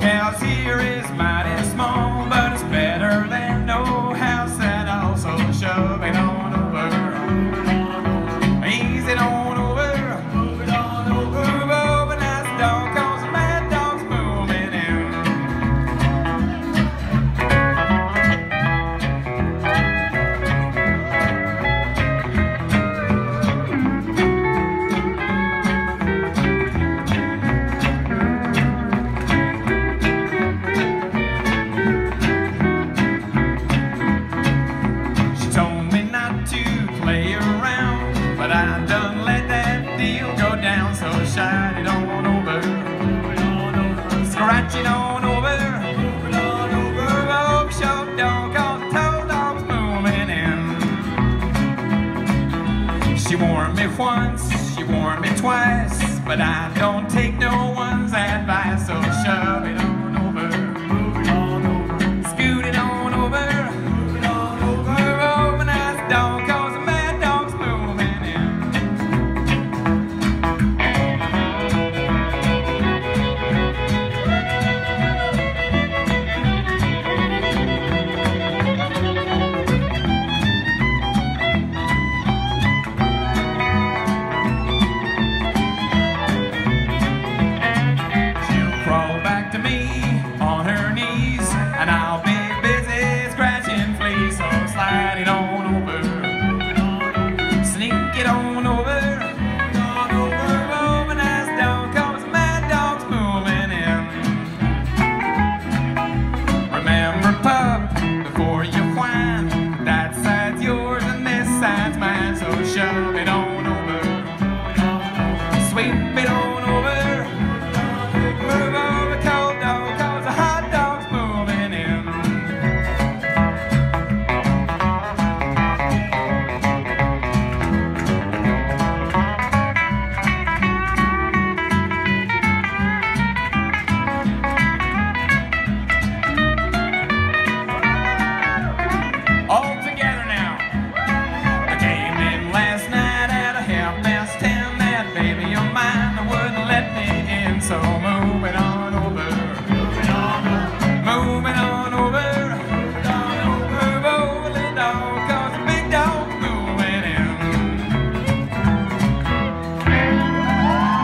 House here is mighty small, but it's better than no house that also shove it on over. Ease it on over. Move it on over. Move over, nice dog, cause the mad dog's moving in. But I done let that deal go down, so shine it on over, scratch it on over, move over, show dog, cause the toe dog's moving in. She warned me once, she warned me twice, but I don't take no one's advice, so shove it on.